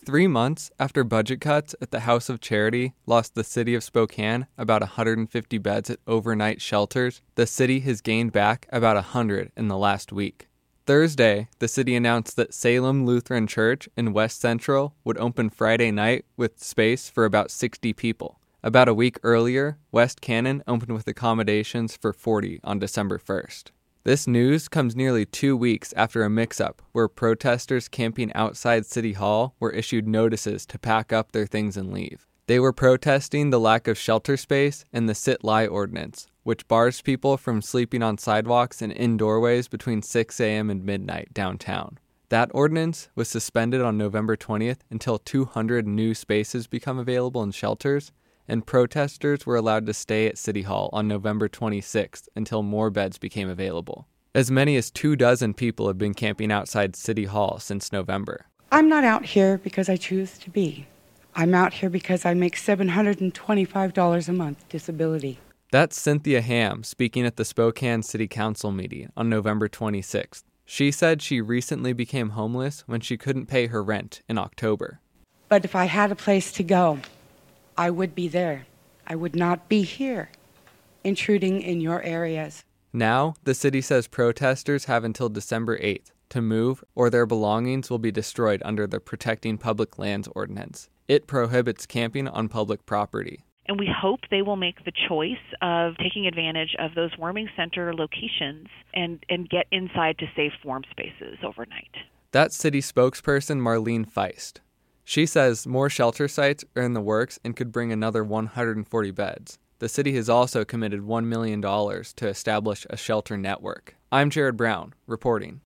3 months after budget cuts at the House of Charity lost the city of Spokane about 150 beds at overnight shelters, the city has gained back about 100 in the last week. Thursday, the city announced that Salem Lutheran Church in West Central would open Friday night with space for about 60 people. About a week earlier, West Cannon opened with accommodations for 40 on December 1st. This news comes nearly 2 weeks after a mix-up where protesters camping outside City Hall were issued notices to pack up their things and leave. They were protesting the lack of shelter space and the sit-lie ordinance, which bars people from sleeping on sidewalks and in doorways between 6 a.m. and midnight downtown. That ordinance was suspended on November 20th until 200 new spaces become available in shelters, and protesters were allowed to stay at City Hall on November 26th until more beds became available. As many as 24 people have been camping outside City Hall since November. I'm not out here because I choose to be. I'm out here because I make $725 a month disability. That's Cynthia Ham speaking at the Spokane City Council meeting on November 26th. She said she recently became homeless when she couldn't pay her rent in October. But if I had a place to go, I would be there. I would not be here, intruding in your areas. Now, the city says protesters have until December 8th to move or their belongings will be destroyed under the Protecting Public Lands Ordinance. It prohibits camping on public property. And we hope they will make the choice of taking advantage of those warming center locations and get inside to safe warm spaces overnight. That's city spokesperson Marlene Feist. She says more shelter sites are in the works and could bring another 140 beds. The city has also committed $1 million to establish a shelter network. I'm Jared Brown, reporting.